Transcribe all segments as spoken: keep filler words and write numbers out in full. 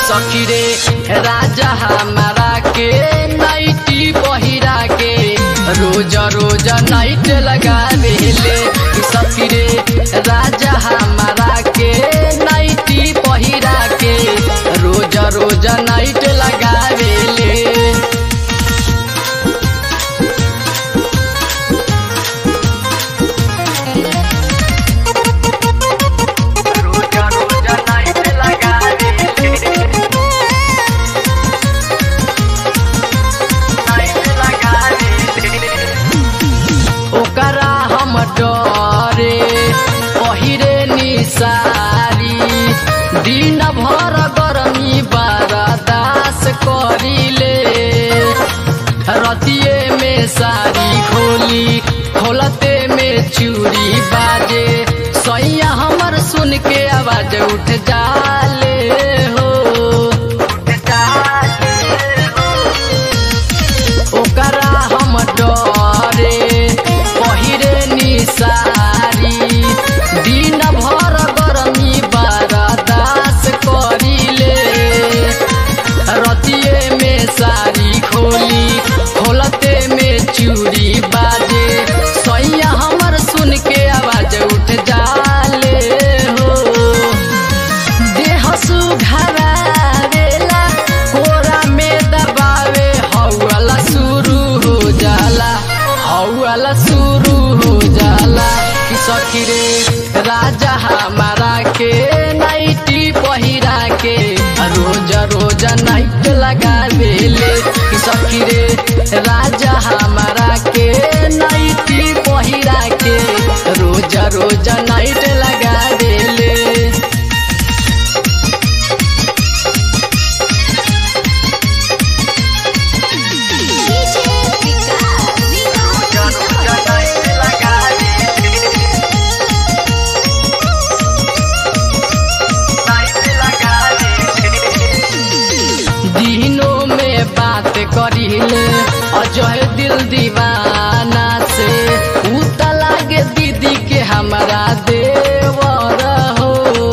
सखी रे राजा हमारा के नाइटी पहिरा के रोज रोज नाइट लगावेले। सखी रे राजा हमारा के नाइटी पहिरा के रोज रोज नाइट लगावेले। ओकरा हम डरे पहिरे निसारी दिन भर गरमी बर्दास करिले। रतिये में साड़ी खोली खोलते में चूड़ी बाजे सैया हमर सुन के आवाज उठ जाले हो। ओकरा हम डरे पहिरे निसारी दिन भर गरमी बर्दास करिले। रतिये में साड़ी खोली खोलते में चूड़ी बाजे सैया हमर सुन के आवाज उठ जाले हो। देह सुघरावेला कोरा में दबावे हौला शुरू हो जाला हौला शुरू हो जाला। सखी रे राजा हमारा के नाइटी पहिरा के रोज रोज नाइट लगावेले। सखी रे राजा हमारा के नाइटी पहिरा के रोज रोज नाइट लगावेले। दिनों में बात करिले अजय दिल दीवाना से उत लागे दीदी के हमारा देवर हो।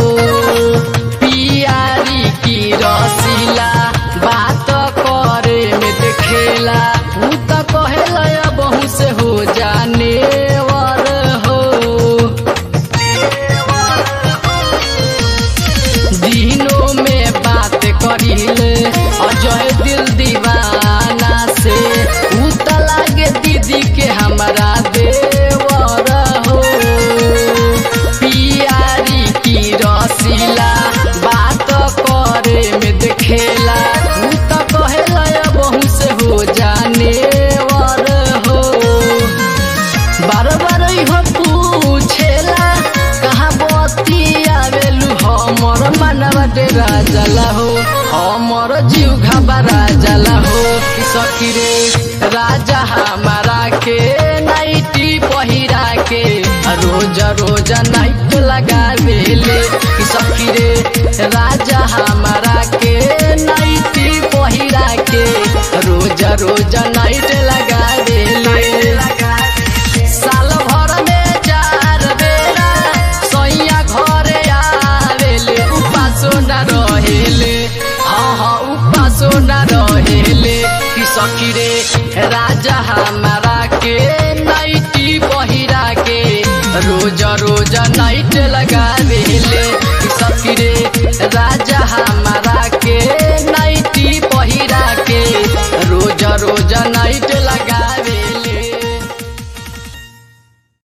पियारी की रसीला बात करे में देखेला उत कहेला बहु से हो जाने वर हो। दिनों में बात करिले अजय दिल दीवाना से उत लागे दीदी के हमारा देवर हो। पियारी की रसीला बात करे में देखेला उत कहेला बहु से हो जाने वर हो। बार बार हो पूछेला कहाँ बतियावेलू हमर मनवा डेरा जाला हो हमर जीव घबरा जाला हो। सखी रे राजा हमारा के नाइटी पहिरा के रोज रोज नाइट लगावेले। सखी रे राजा हमारा के नाइटी पहिरा के रोज रोज नाइट लगावेले। साल भर में चार बेरा सैया घरे आवेले उपासो न रहेले हाँ हाँ उपासो न रहेले। सखी रे राजा हमारा के नाइटी पहिरा के रोज रोज नाइट लगावेले। सखी रे राजा हमारा के नाइटी पहिरा के रोज रोज